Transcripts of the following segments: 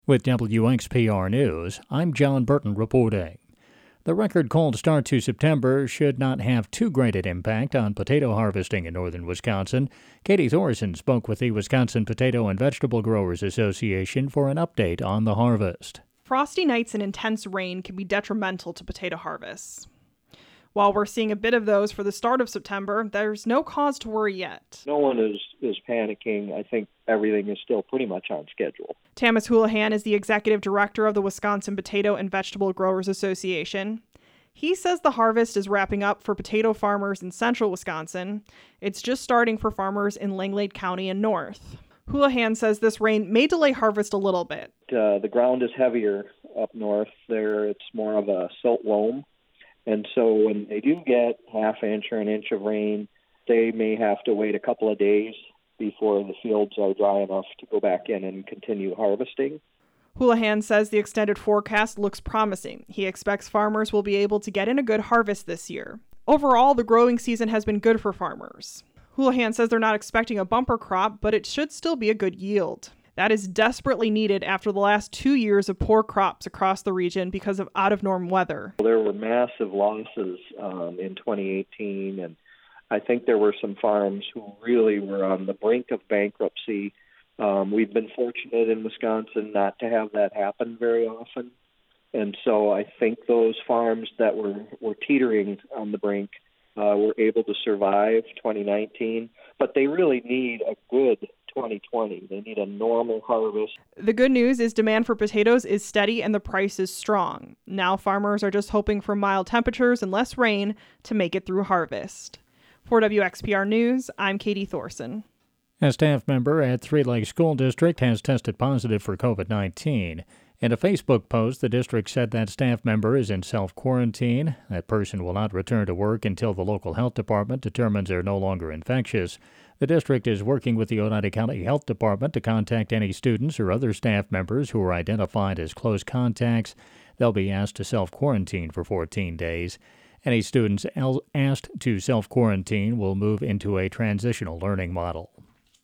With WXPR News, I'm John Burton reporting. The record cold start to September should not have too great an impact on potato harvesting in northern Wisconsin. Katie Thorson spoke with the Wisconsin Potato and Vegetable Growers Association for an update on the harvest. Frosty nights and intense rain can be detrimental to potato harvests. While we're seeing a bit of those for the start of September, there's no cause to worry yet. No one is panicking. I think everything is still pretty much on schedule. Tamas Houlihan is the executive director of the Wisconsin Potato and Vegetable Growers Association. He says the harvest is wrapping up for potato farmers in central Wisconsin. It's just starting for farmers in Langlade County and north. Houlihan says this rain may delay harvest a little bit. The ground is heavier up north. There, it's more of a silt loam. And so when they do get half inch or an inch of rain, they may have to wait a couple of days before the fields are dry enough to go back in and continue harvesting. Houlihan says the extended forecast looks promising. He expects farmers will be able to get in a good harvest this year. Overall, the growing season has been good for farmers. Houlihan says they're not expecting a bumper crop, but it should still be a good yield. That is desperately needed after the last 2 years of poor crops across the region because of out-of-norm weather. There were massive losses in 2018, and I think there were some farms who really were on the brink of bankruptcy. We've been fortunate in Wisconsin not to have that happen very often. And so I think those farms that were teetering on the brink were able to survive 2019, but they really need a good 2020. They need a normal harvest. The good news is demand for potatoes is steady and the price is strong. Now farmers are just hoping for mild temperatures and less rain to make it through harvest. For WXPR News, I'm Katie Thorson. A staff member at Three Lakes School District has tested positive for COVID-19. In a Facebook post, the district said that staff member is in self-quarantine. That person will not return to work until the local health department determines they're no longer infectious. The district is working with the Oneida County Health Department to contact any students or other staff members who are identified as close contacts. They'll be asked to self-quarantine for 14 days. Any students asked to self-quarantine will move into a transitional learning model.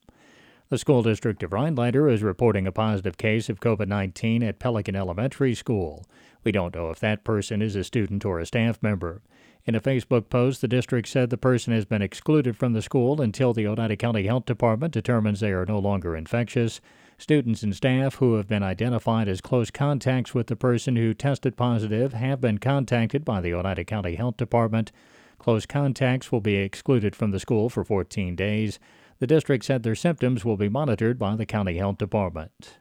The school district of Rhinelander is reporting a positive case of COVID-19 at Pelican Elementary School. We don't know if that person is a student or a staff member. In a Facebook post, the district said the person has been excluded from the school until the Oneida County Health Department determines they are no longer infectious. Students and staff who have been identified as close contacts with the person who tested positive have been contacted by the Oneida County Health Department. Close contacts will be excluded from the school for 14 days. The district said their symptoms will be monitored by the county health department.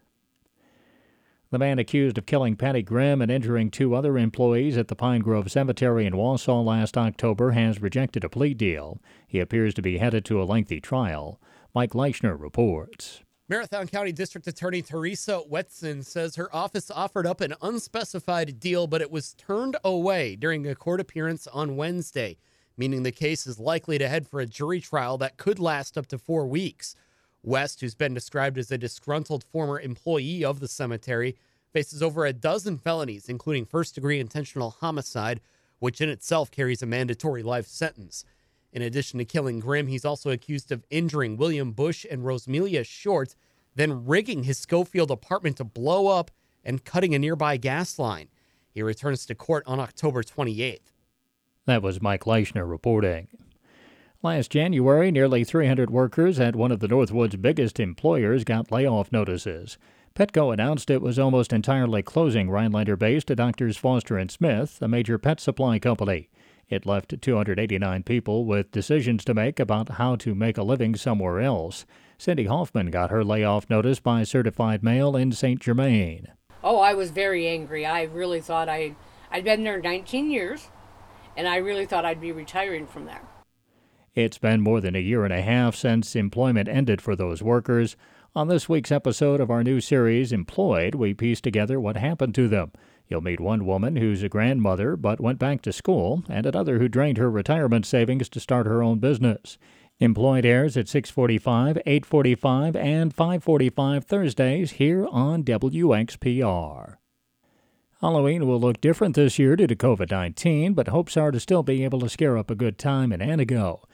The man accused of killing Patty Grimm and injuring 2 other employees at the Pine Grove Cemetery in Wausau last October has rejected a plea deal. He appears to be headed to a lengthy trial. Mike Leichner reports. Marathon County District Attorney Teresa Wetson says her office offered up an unspecified deal, but it was turned away during a court appearance on Wednesday, meaning the case is likely to head for a jury trial that could last up to 4 weeks. West, who's been described as a disgruntled former employee of the cemetery, faces over a dozen felonies, including first-degree intentional homicide, which in itself carries a mandatory life sentence. In addition to killing Grimm, he's also accused of injuring William Bush and Rosemelia Short, then rigging his Schofield apartment to blow up and cutting a nearby gas line. He returns to court on October 28th. That was Mike Leichner reporting. Last January, nearly 300 workers at one of the Northwoods' biggest employers got layoff notices. Petco announced it was almost entirely closing Rhinelander-based Doctors Foster & Smith, a major pet supply company. It left 289 people with decisions to make about how to make a living somewhere else. Cindy Hoffman got her layoff notice by certified mail in St. Germain. Oh, I was very angry. I really thought I'd been there 19 years, and I really thought I'd be retiring from there. It's been more than a year and a half since employment ended for those workers. On this week's episode of our new series, Employed, we piece together what happened to them. You'll meet one woman who's a grandmother but went back to school, and another who drained her retirement savings to start her own business. Employed airs at 6:45, 8:45, and 5:45 Thursdays here on WXPR. Halloween will look different this year due to COVID-19, but hopes are to still be able to scare up a good time in Antigo.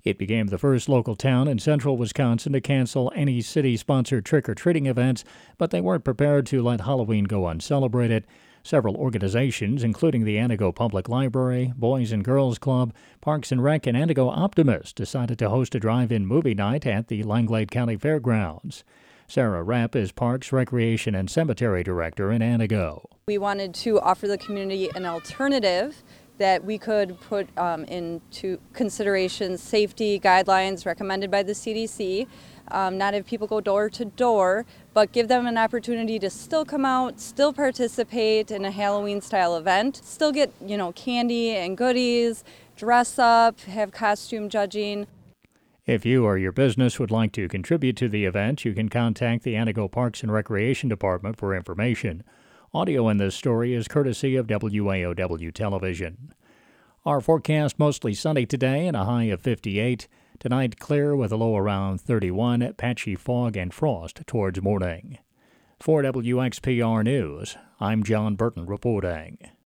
It became the first local town in central Wisconsin to cancel any city-sponsored trick-or-treating events, but they weren't prepared to let Halloween go uncelebrated. Several organizations, including the Antigo Public Library, Boys and Girls Club, Parks and Rec, and Antigo Optimist, decided to host a drive-in movie night at the Langlade County Fairgrounds. Sarah Rapp is Parks, Recreation, and Cemetery Director in Antigo. We wanted to offer the community an alternative that we could put into consideration safety guidelines recommended by the CDC, not have people go door to door, but give them an opportunity to still come out, still participate in a Halloween-style event, still get, candy and goodies, dress up, have costume judging. If you or your business would like to contribute to the event, you can contact the Antigo Parks and Recreation Department for information. Audio in this story is courtesy of WAOW Television. Our forecast mostly sunny today and a high of 58. Tonight clear with a low around 31, patchy fog and frost towards morning. For WXPR News, I'm John Burton reporting.